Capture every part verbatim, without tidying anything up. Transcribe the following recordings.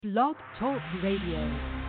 Blog Talk Radio.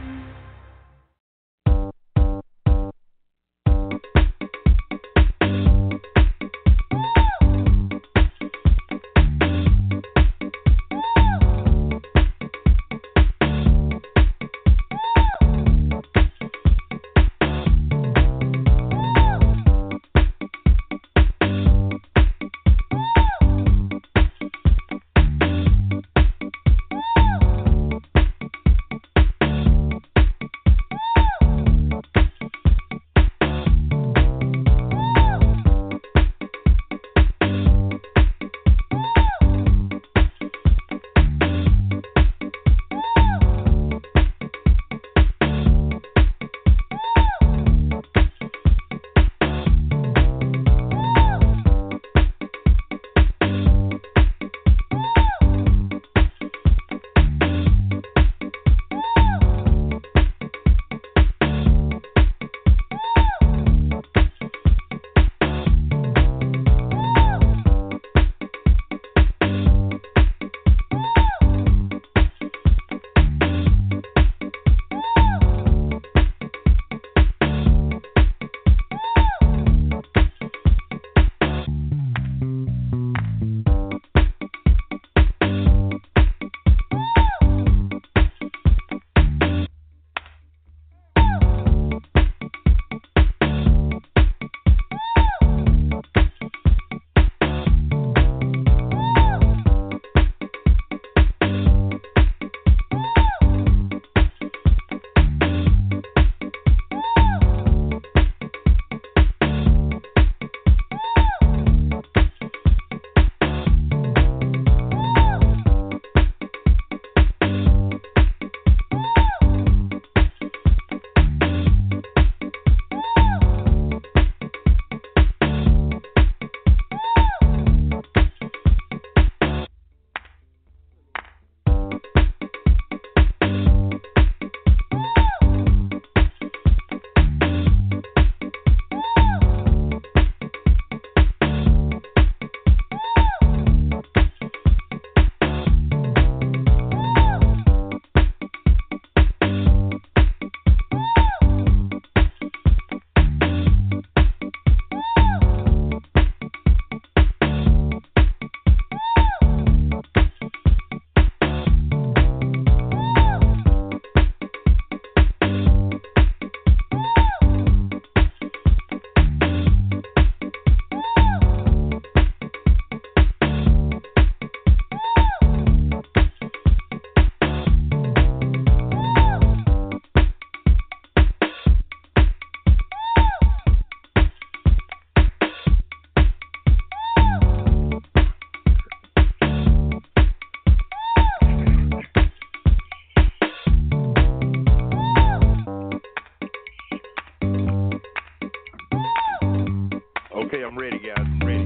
Okay, I'm ready, guys. I'm ready.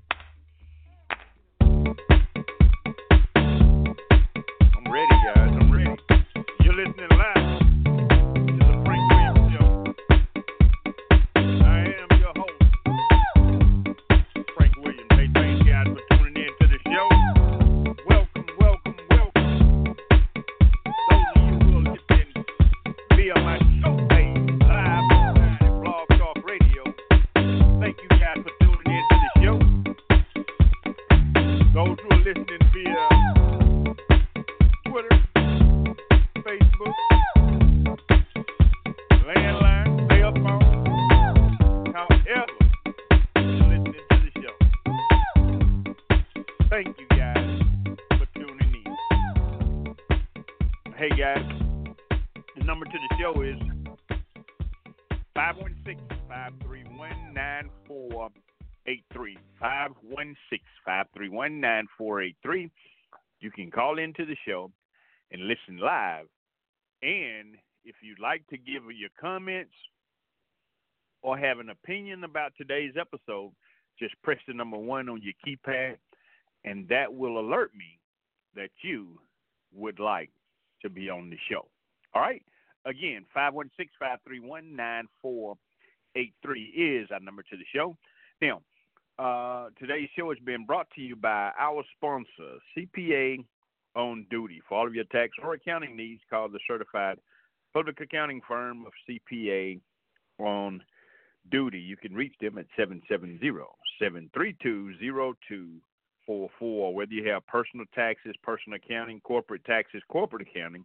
I'm ready, guys. I'm ready. You're listening live to the Frank Williams Show. I am your host, Frank Williams. Hey, thanks, guys, for tuning in to the show. Welcome, welcome, welcome. Those of you who are listening via my show page, live on Blog Talk Radio, thank you guys for tuning in to the show. Those who are listening via Twitter, Facebook, landline, cell phone, however you're listening to the show. Thank you guys for tuning in. Hey guys, the number to the show is five one six, five three one, nine four eight three. five one six, five three one, nine four eight three. You can call into the show and listen live. And if you'd like to give your comments or have an opinion about today's episode, just press the number one on your keypad, and that will alert me that you would like to be on the show. All right? Again, five one six, five three one, nine four eight three is our number to the show. Now, uh, today's show has been brought to you by our sponsor, C P A on Duty. For all of your tax or accounting needs, call the certified public accounting firm of C P A on Duty. You can reach them at seven seven zero, seven three two, zero two four four. Whether you have personal taxes, personal accounting, corporate taxes, corporate accounting,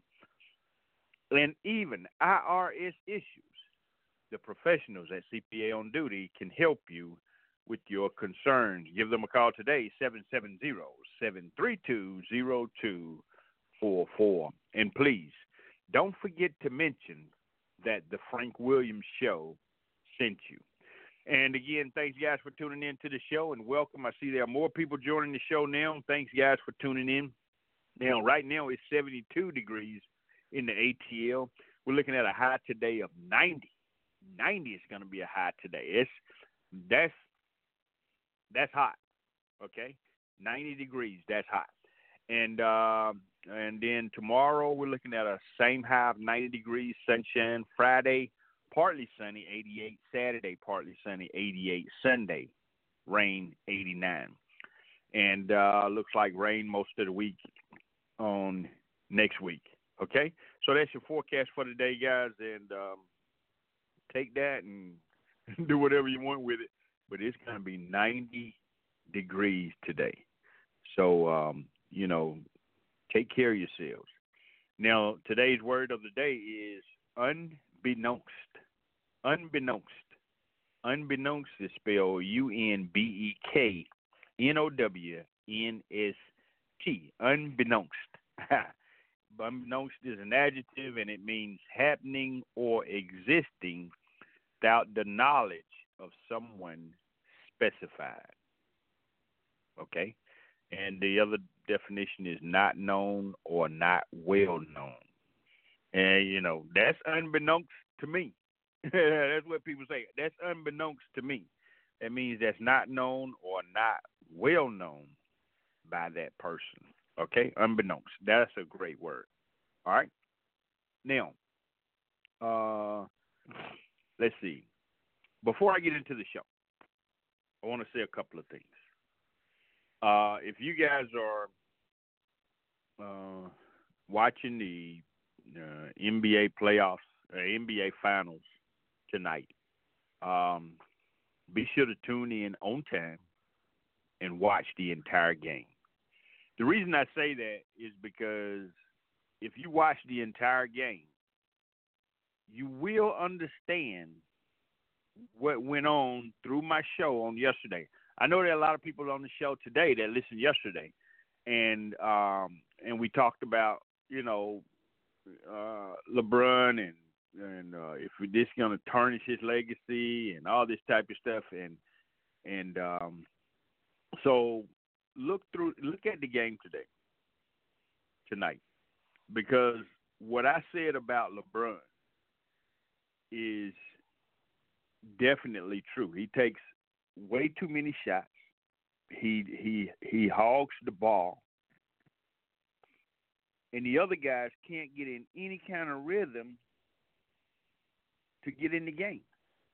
and even I R S issues, the professionals at C P A on Duty can help you with your concerns. Give them a call today, seven seven zero, seven three two, zero two four four. And please, don't forget to mention that the Frank Williams Show sent you. And again, thanks, guys, for tuning in to the show, and welcome. I see there are more people joining the show now. Thanks, guys, for tuning in. Now, right now, it's seventy-two degrees in the A T L. We're looking at a high today of ninety. ninety is going to be a high today. It's that's that's hot, okay? ninety degrees, that's hot. And uh, and then tomorrow we're looking at a same high of ninety degrees, sunshine. Friday, partly sunny, eighty-eight. Saturday, partly sunny, eighty-eight. Sunday, rain, eighty-nine. And uh, looks like rain most of the week on next week, okay? So that's your forecast for today, guys, and um, take that and do whatever you want with it. But it's going to be ninety degrees today. So, um, you know, take care of yourselves. Now, today's word of the day is unbeknownst. Unbeknownst. Unbeknownst is spelled U N B E K N O W N S T. Unbeknownst. Unbeknownst is an adjective, and it means happening or existing without the knowledge of someone specified. Okay? And the other definition is not known or not well known. And, you know, that's unbeknownst to me. That's what people say. That's unbeknownst to me. That means that's not known or not well known by that person. Okay? Unbeknownst. That's a great word. All right? Now, uh, let's see. Before I get into the show, I want to say a couple of things. Uh, if you guys are uh, watching the uh, N B A playoffs, uh, N B A finals tonight, um, be sure to tune in on time and watch the entire game. The reason I say that is because if you watch the entire game, you will understand what went on through my show on yesterday. I know there are a lot of people on the show today that listened yesterday, and um, and we talked about, you know, uh, LeBron and and uh, if this going to tarnish his legacy and all this type of stuff, and and um, so look through look at the game today, tonight, because what I said about LeBron is definitely true. He takes way too many shots. He he he hogs the ball, and the other guys can't get in any kind of rhythm to get in the game.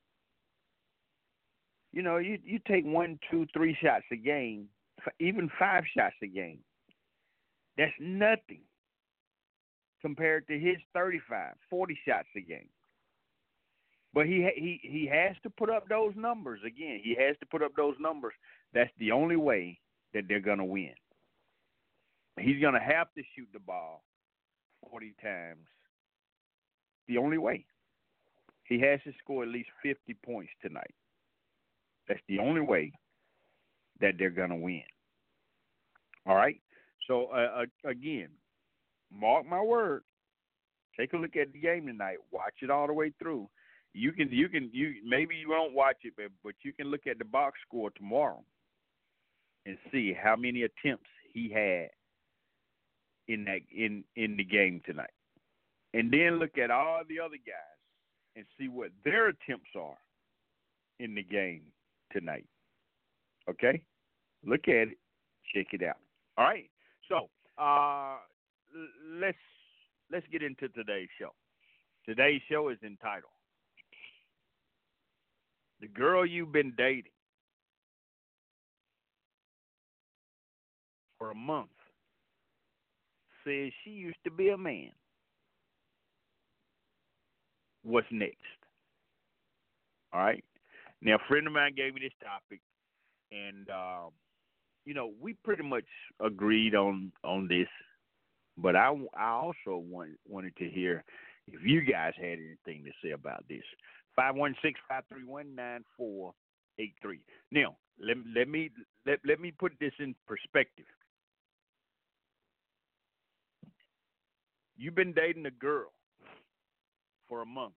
You know, you you take one, two, three shots a game, even five shots a game. That's nothing compared to his thirty-five, forty shots a game. But he he he has to put up those numbers again. He has to put up those numbers. That's the only way that they're going to win. He's going to have to shoot the ball forty times. The only way. He has to score at least fifty points tonight. That's the only way that they're going to win. All right? So, uh, again, mark my word. Take a look at the game tonight. Watch it all the way through. You can, you can, you maybe you won't watch it, but, but you can look at the box score tomorrow and see how many attempts he had in that in, in the game tonight, and then look at all the other guys and see what their attempts are in the game tonight. Okay, look at it, check it out. All right, so uh, let's let's get into today's show. Today's show is entitled "The Girl You've Been Dating for a Month says she used to be a man. What's next? All right. Now, a friend of mine gave me this topic, and um, you know, we pretty much agreed on on this. But I, I also want, wanted to hear if you guys had anything to say about this. Five one six five three one nine four eight three. Now, let let me let let me put this in perspective. You've been dating a girl for a month,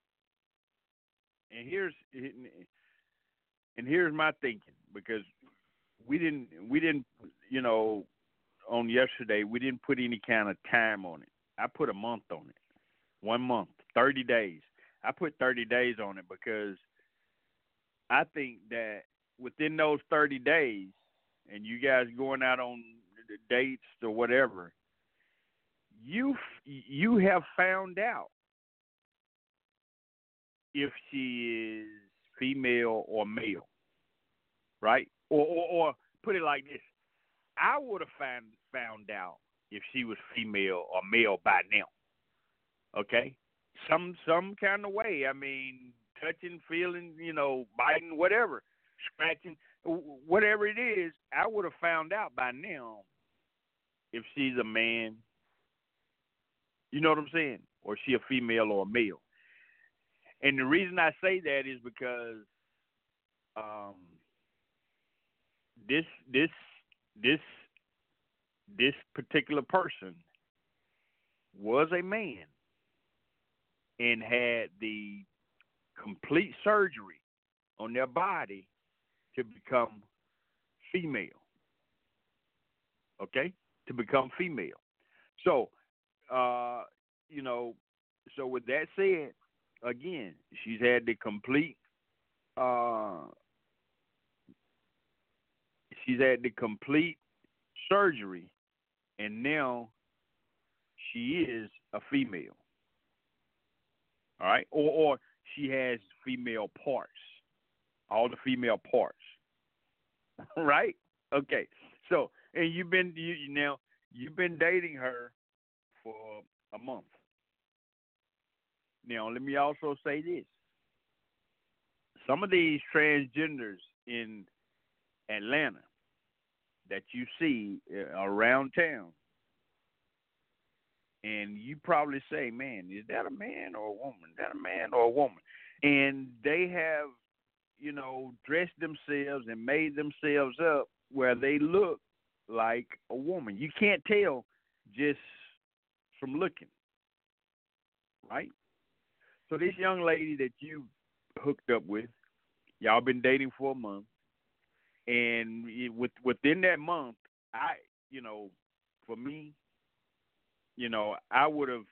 and here's and here's my thinking, because we didn't we didn't you know on yesterday we didn't put any kind of time on it. I put a month on it, one month, thirty days. I put thirty days on it because I think that within those thirty days, and you guys going out on dates or whatever, you you have found out if she is female or male, right? Or, or, or put it like this: I would have found found out if she was female or male by now. Okay, some some kind of way. I mean, touching, feeling, you know, biting, whatever, scratching, whatever it is. I would have found out by now if she's a man. You know what I'm saying? Or is she a female or a male? And the reason I say that is because um, this this this this particular person was a man and had the complete surgery on their body to become female. Okay? To become female. So, uh, you know, so with that said, again, she's had the complete uh, she's had the complete surgery, and now she is a female. All right, or or she has female parts, all the female parts. Right? Okay. So, and you've been you now you've been dating her for a month. Now, let me also say this: some of these transgenders in Atlanta that you see uh, around town, and you probably say, man, is that a man or a woman? Is that a man or a woman? And they have, you know, dressed themselves and made themselves up where they look like a woman. You can't tell just from looking, right? So this young lady that you hooked up with, y'all been dating for a month, and with within that month, I, you know, for me, you know, I would have,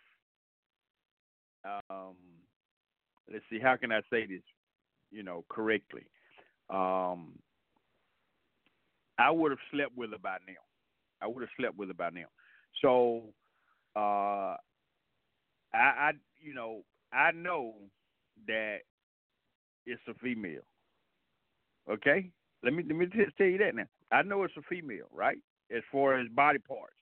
um, let's see, how can I say this, you know, correctly? Um, I would have slept with her by now. I would have slept with her by now. So, uh, I, I, you know, I know that it's a female. Okay, let me let me just tell you that now. I know it's a female, right? As far as body parts,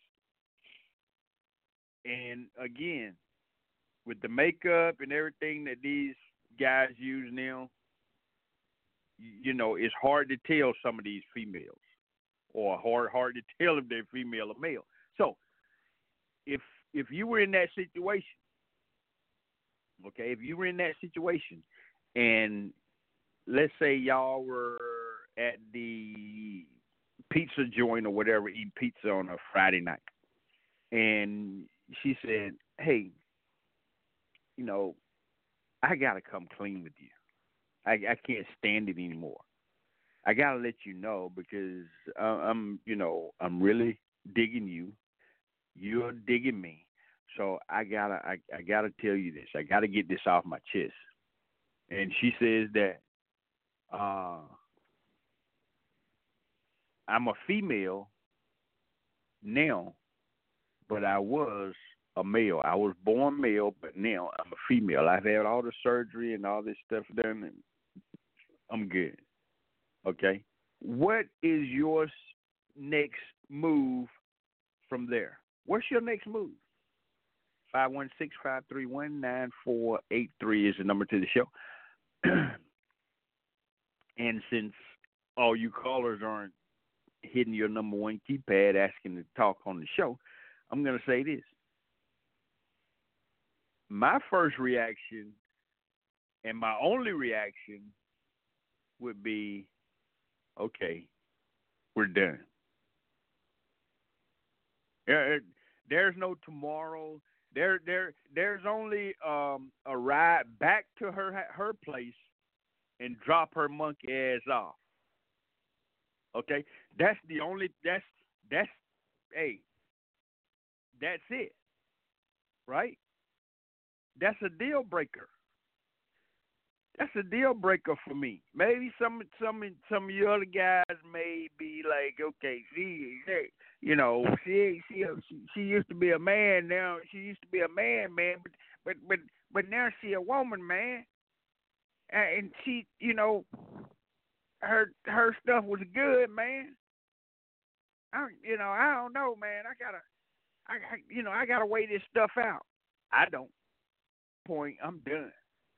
and again, with the makeup and everything that these guys use now, you know, it's hard to tell some of these females, or hard hard to tell if they're female or male. So, if if you were in that situation, okay, if you were in that situation, and let's say y'all were at the pizza joint or whatever, eating pizza on a Friday night, and she said, hey, you know, I got to come clean with you. I, I can't stand it anymore. I got to let you know because uh, I'm, you know, I'm really digging you. You're digging me. So I gotta, I, I gotta tell you this. I gotta get this off my chest. And she says that uh, I'm a female now, but I was a male. I was born male, but now I'm a female. I've had all the surgery and all this stuff done, and I'm good. Okay? What is your next move from there? What's your next move? Five one six five three one nine four eight three is the number to the show. And since all you callers aren't hitting your number one keypad asking to talk on the show, I'm going to say this. My first reaction and my only reaction would be, okay, we're done. There, there's no tomorrow. There, there, there's only um, a ride back to her her place and drop her monkey ass off. Okay, that's the only. That's that's. Hey, that's it. Right? That's a deal breaker. That's a deal breaker for me. Maybe some some some of you other guys may be like, okay, she, she you know, she, she she she used to be a man. Now she used to be a man, man, but but but but now she a woman, man. And she, you know, her her stuff was good, man. I, you know, I don't know, man. I gotta, I, I you know, I gotta weigh this stuff out. I don't. Point. I'm done.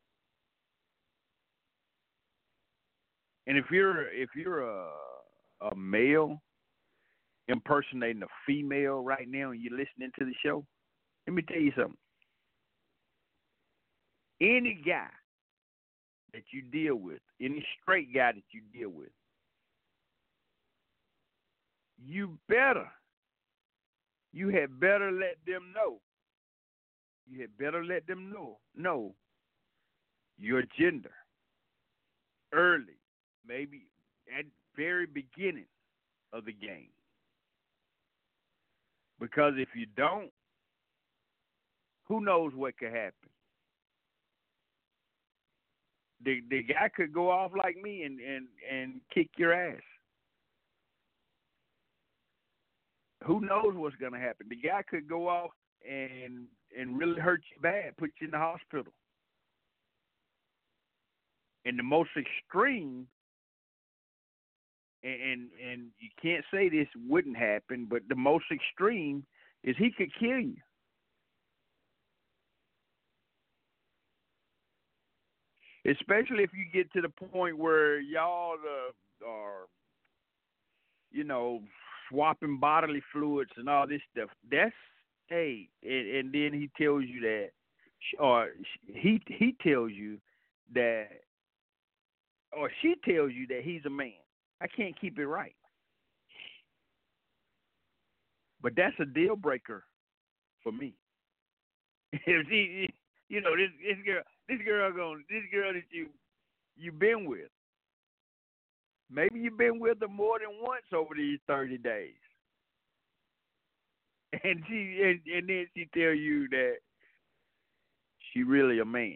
And if you're if you're a a male impersonating a female right now and you're listening to the show, let me tell you something. Any guy that you deal with, any straight guy that you deal with, you better, you had better let them know. You had better let them know, know your gender early, maybe at very beginning of the game. Because if you don't, who knows what could happen? The the guy could go off like me and, and, and kick your ass. Who knows what's going to happen? The guy could go off and and really hurt you bad, put you in the hospital. And the most extreme, and, and and you can't say this wouldn't happen, but the most extreme is he could kill you. Especially if you get to the point where y'all uh, are, you know, swapping bodily fluids and all this stuff. That's, hey, and, and then he tells you that, or he he tells you that, or she tells you that he's a man. I can't keep it right. But that's a deal breaker for me. If she, you know, this this girl, this girl going, this girl that you you've been with. Maybe you've been with her more than once over these thirty days, and she and, and then she tell you that she really a man.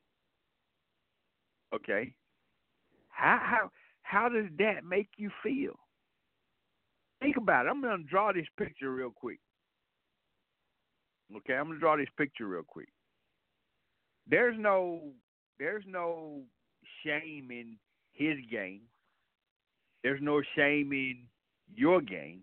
Okay, how how how does that make you feel? Think about it. I'm gonna draw this picture real quick. Okay, I'm gonna draw this picture real quick. There's no there's no shame in his game. There's no shame in your game.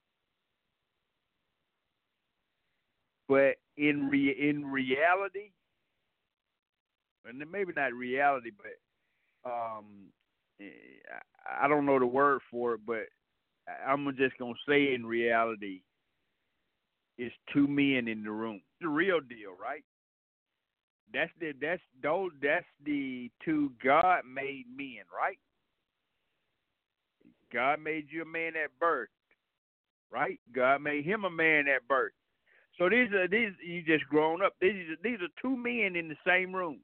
But in re, in reality, and maybe not reality, but um, I don't know the word for it, but I'm just gonna say in reality, it's two men in the room. The real deal, right? That's the that's those that's the two God made men, right? God made you a man at birth, right? God made him a man at birth. So these are these you just grown up. These are, these are two men in the same room.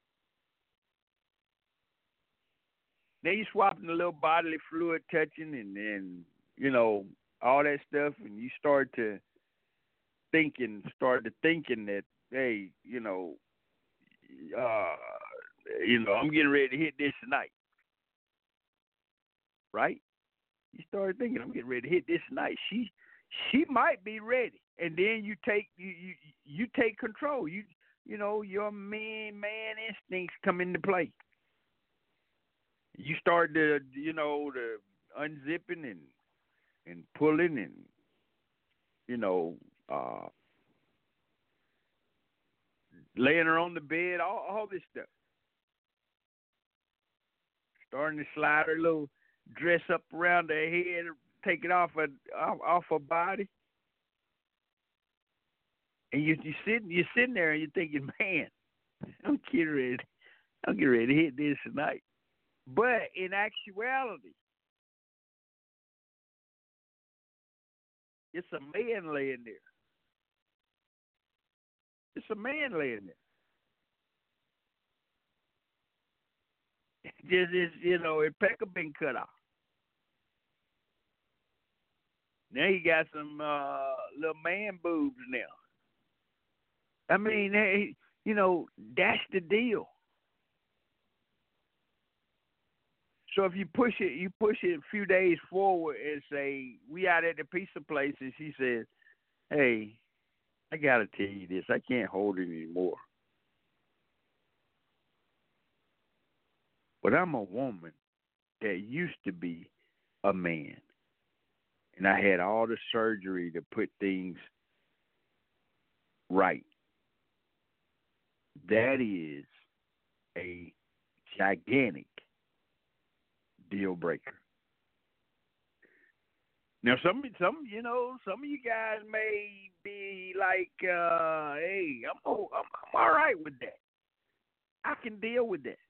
Now you swapping a little bodily fluid, touching, and then you know all that stuff, and you start to thinking, start to thinking that hey, you know, uh, you know, I'm getting ready to hit this tonight, right? You started thinking, I'm getting ready to hit this tonight. She she might be ready. And then you take you, you you take control. You you know, your man man instincts come into play. You start to you know, the unzipping and and pulling and you know, uh, laying her on the bed, all, all this stuff. Starting to slide her little dress up around her head, take it off her off, off her body. And you you sitting you're sitting there and you're thinking, man, I'm getting ready, I'm getting ready to hit this tonight. But in actuality, it's a man laying there. It's a man laying there. Just is you know, his pecker been cut off. Now he got some uh, little man boobs now. I mean, hey, you know, that's the deal. So if you push it, you push it a few days forward and say, we out at the pizza place, and she says, hey, I got to tell you this. I can't hold it anymore. But I'm a woman that used to be a man. And I had all the surgery to put things right. That is a gigantic deal breaker. Now, some, some, you know, some of you guys may be like, uh, "Hey, I'm, I'm, I'm all right with that. I can deal with that.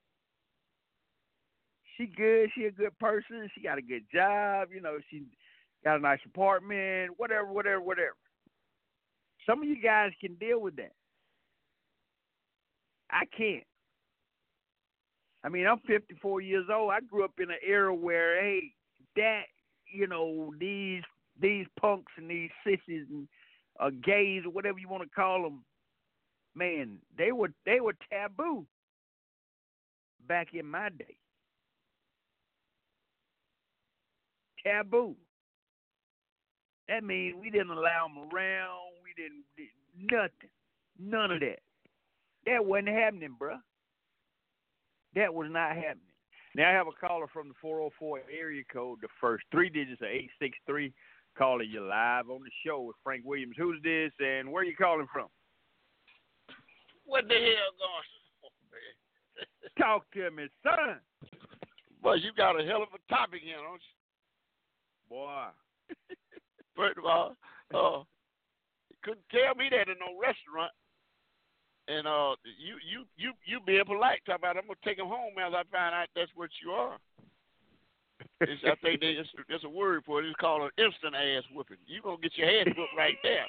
She good. She a good person. She got a good job. You know, she got a nice apartment. Whatever, whatever, whatever." Some of you guys can deal with that. I can't. I mean, I'm fifty-four years old. I grew up in an era where, hey, that, you know, these these punks and these sissies and uh, gays or whatever you want to call them, man, they were they were taboo back in my day. Taboo. That means we didn't allow them around. We didn't did nothing, none of that. That wasn't happening, bruh. That was not happening. Now I have a caller from the four oh four area code. The first three digits are eight six three. Calling you live on the show with Frank Williams. Who's this and where are you calling from? What the hell going on, man? Talk to me, son. Well, you got a hell of a topic here, don't you? Boy. First of all, uh, you couldn't tell me that in no restaurant. And uh, you you you you being polite, talking about I'm gonna take him home as I find out that's what you are. It's, I think there's there's a word for it. It's called an instant ass whooping. You gonna get your ass whooped right there.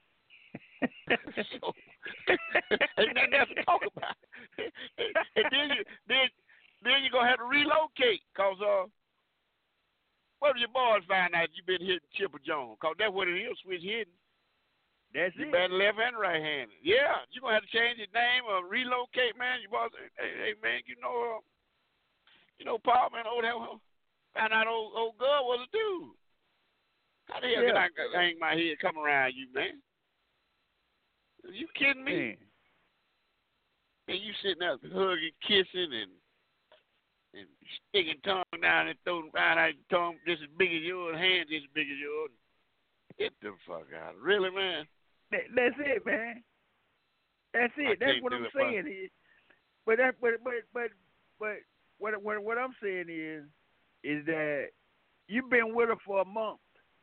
So, ain't nothing else to talk about. And then you then then you gonna have to relocate, cause uh, what if your boys find out you been hitting Chipper Jones? Cause that's what it is, switch hitting. That's you it. bad left and right handed. Yeah, you gonna have to change your name or relocate, man. You boss, hey, hey man, you know, uh, you know, Paul, man, old hell, found out old old girl was a dude. How the hell Yeah. can I hang my head come around you, man? Are you kidding me? Man. And you sitting there hugging, kissing, and and sticking tongue down and throwing find out your tongue just as big as yours, hands just as big as yours. Get the fuck out, really, man. That, that's it, man. That's it. I That's can't what do I'm it, saying. Is, but that, but, but, but, but, what, what, what I'm saying is, is that you've been with her for a month,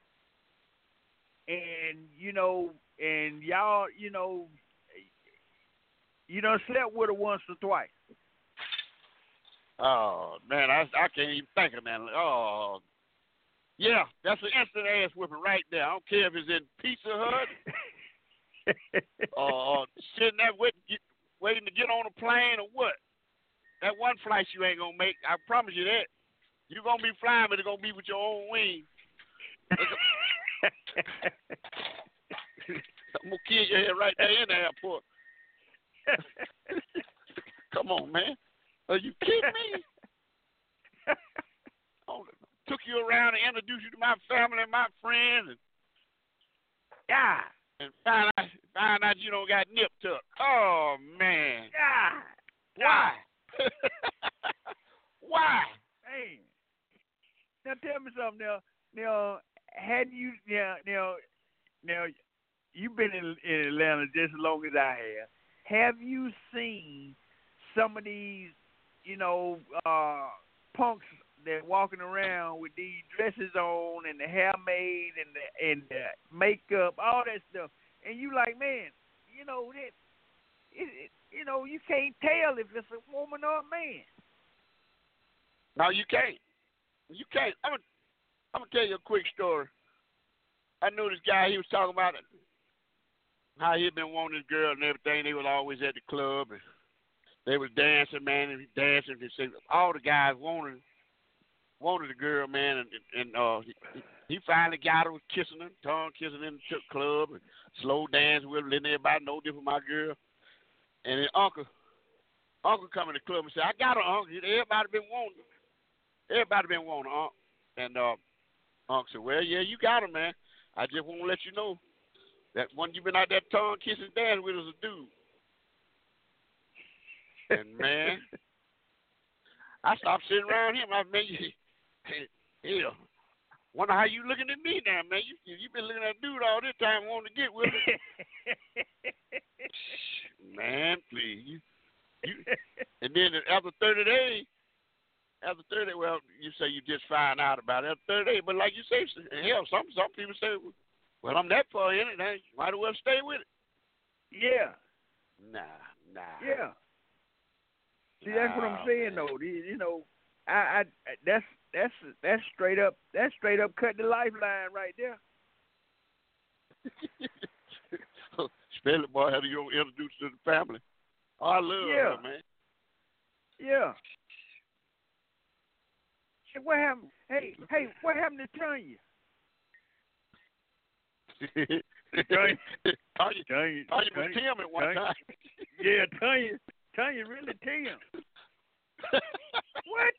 and you know, and y'all, you know, you done slept with her once or twice. Oh man, I I can't even think of that. Oh. Yeah, that's an instant ass whipping right there. I don't care if it's in Pizza Hut or, or sitting there waiting, waiting to get on a plane or what. That one flight you ain't going to make, I promise you that. You're going to be flying, but it's going to be with your own wings. I'm going to kill your head right there in the airport. Come on, man. Are you kidding me? Oh, took you around and introduced you to my family and my friends, and yeah, and find out find out you don't got nip tuck. Oh man, yeah, why? Why? Hey, now tell me something. Now, now, had you now now now you've been in, in Atlanta just as long as I have. Have you seen some of these, you know, uh, punks that walking around with these dresses on and the hair made and the and the makeup, all that stuff, and you like, man, you know that, it, it, you know, you can't tell if it's a woman or a man. No, you can't. You can't. I'm gonna, I'm gonna tell you a quick story. I knew this guy. He was talking about it, how he'd been wanting this girl and everything. They was always at the club and they was dancing, man, and dancing. They said all the guys wanted wanted the girl, man, and and uh, he, he finally got her, was kissing her, tongue kissing in the club, and slow dance with her, letting everybody know this was my girl. And then Uncle, Uncle come in the club and said, "I got her, Uncle. Everybody been wanting her. Everybody been wanting her, Uncle." And uh, Uncle said, "Well, yeah, you got her, man. I just want to let you know that when you been out that tongue kissing dance with us a dude." And man, I stopped sitting around him. I mean, hell, wonder how you looking at me now, man. You you been looking at dude all this time wanting to get with me. Man, please. You, you, and then after thirty days, after thirty, well, you say you just find out about it after thirty days. But like you say, hell, some some people say, well, I'm that far in it, I might as well stay with it. Yeah. Nah, nah. Yeah. See, that's what I'm saying, though. You know, I, I that's that's that's straight up that's straight up cut the lifeline right there. Especially, boy, how do you introduce to the family? Oh, I love yeah. her, man. Yeah. Hey, what happened? Hey, hey, what happened to Tanya? Tanya, Tanya, Tanya, Tanya was Tim at one Tanya. time. Yeah, Tanya, Tanya really Tim. What?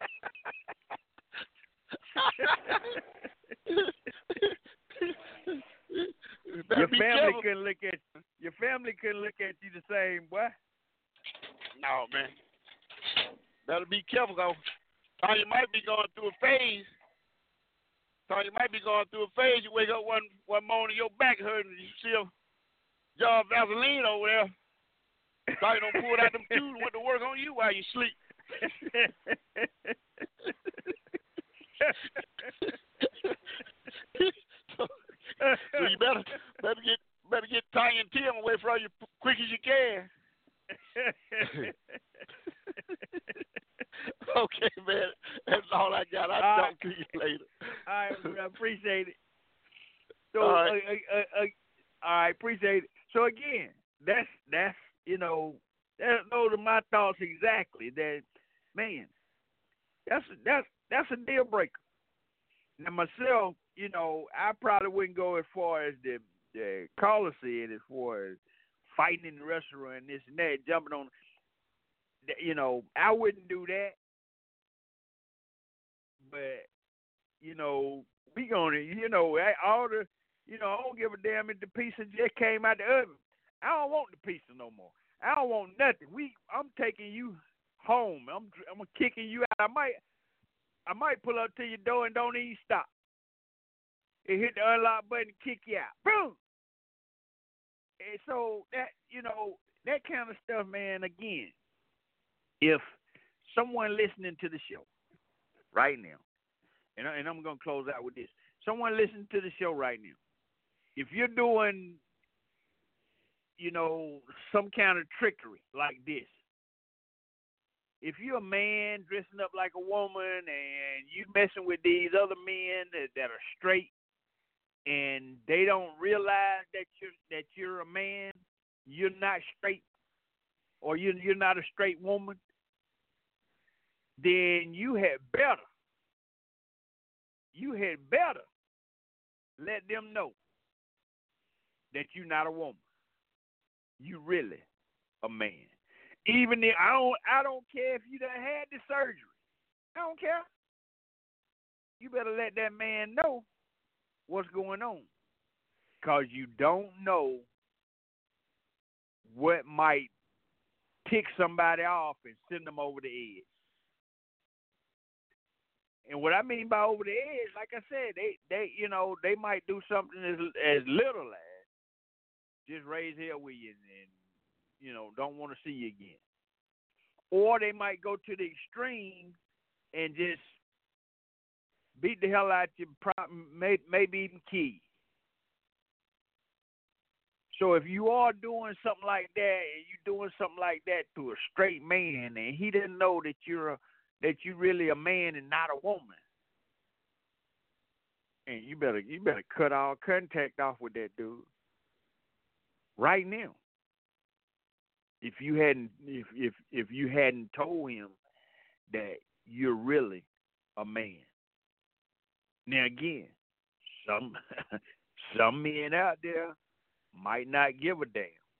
Your family careful. couldn't look at your family couldn't look at you the same, boy. No, man. Better be careful, though. Tanya might be going through a phase. Tanya might be going through a phase. You wake up one one morning, your back hurting, and you see a jar of Vaseline over there. Tanya don't pull out them tubes and went to work on you while you sleep. so, so you better better get better get Tanya and Tim away from you quick as you can. Okay, man. That's all I got. I'll all talk right. to you later. All right, I appreciate it. So, all right. Uh, uh, uh, uh, all right, appreciate it. So again, that's that's you know, that, those are my thoughts exactly. That man, that's that's that's a deal breaker. Now myself, you know, I probably wouldn't go as far as the the caller said, as far as fighting in the restaurant and this and that, jumping on. You know, I wouldn't do that. But, you know, we gonna, you know, all the, you know, I don't give a damn if the pizza just came out the oven. I don't want the pizza no more. I don't want nothing. We, I'm taking you home. I'm, I'm kicking you out. I might, I might pull up to your door and don't even stop. It hit the unlock button and kick you out. Boom. And so that, you know, that kind of stuff, man. Again, if someone listening to the show right now, and, I, and I'm going to close out with this. Someone listening to the show right now, if you're doing, you know, some kind of trickery like this, if you're a man dressing up like a woman and you messing with these other men that, that are straight and they don't realize that you're, that you're a man, you're not straight, or you're, you're not a straight woman, then you had better, you had better let them know that you're not a woman. You really a man. Even if I don't, I don't care if you done had the surgery. I don't care. You better let that man know what's going on, because you don't know what might tick somebody off and send them over the edge. And what I mean by over the edge, like I said, they, they you know, they might do something as, as little as just raise hell with you and, and you know, don't want to see you again. Or they might go to the extreme and just beat the hell out you, maybe even kill you. So if you are doing something like that, and you're doing something like that to a straight man, and he didn't know that you're a, that you're really a man and not a woman, and you better you better cut all contact off with that dude right now. If you hadn't if if if you hadn't told him that you're really a man. Now again, some some men out there might not give a damn.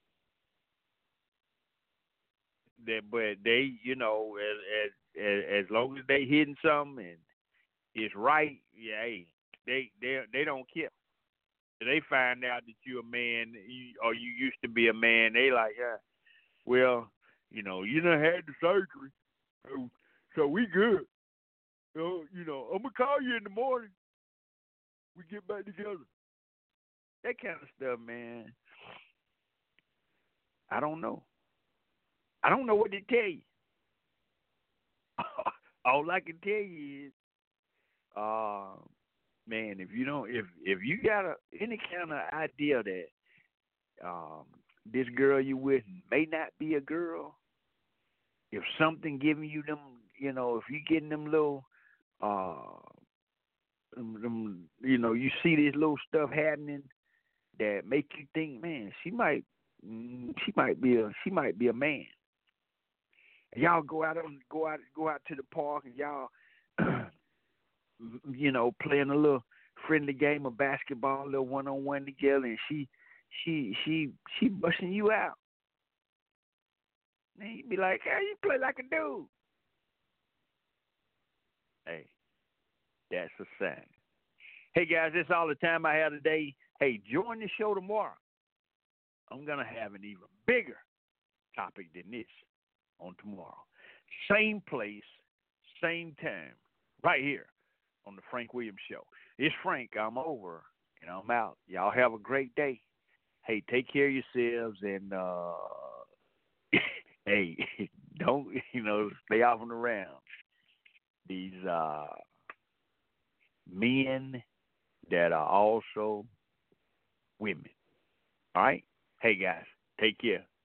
That, but they, you know, as as as long as they hitting something and it's right, yeah, hey, they they they don't care. They find out that you're a man or you used to be a man. They like, yeah, well, you know, you done had the surgery, so, so we good. So, you know, I'm gonna call you in the morning. We get back together. That kind of stuff, man. I don't know. I don't know what to tell you. All I can tell you is, uh, man, if you don't, if if you got a, any kind of idea that um, this girl you with may not be a girl, if something giving you them, you know, if you getting them little, uh, them, them, you know, you see this little stuff happening that make you think, man, she might, she might be a, she might be a man. And y'all go out on, go out, go out to the park, and y'all, you know, playing a little friendly game of basketball, a little one on one together, and she, she, she, she busting you out. And you be like, hey, you play like a dude. Hey, that's a sign. Hey guys, that's all the time I have today. Hey, join the show tomorrow. I'm going to have an even bigger topic than this on tomorrow. Same place, same time, right here on the Frank Williams Show. It's Frank. I'm over, and I'm out. Y'all have a great day. Hey, take care of yourselves, and, uh, hey, don't, you know, stay off and around these uh, men that are also women. All right? Hey, guys, take care.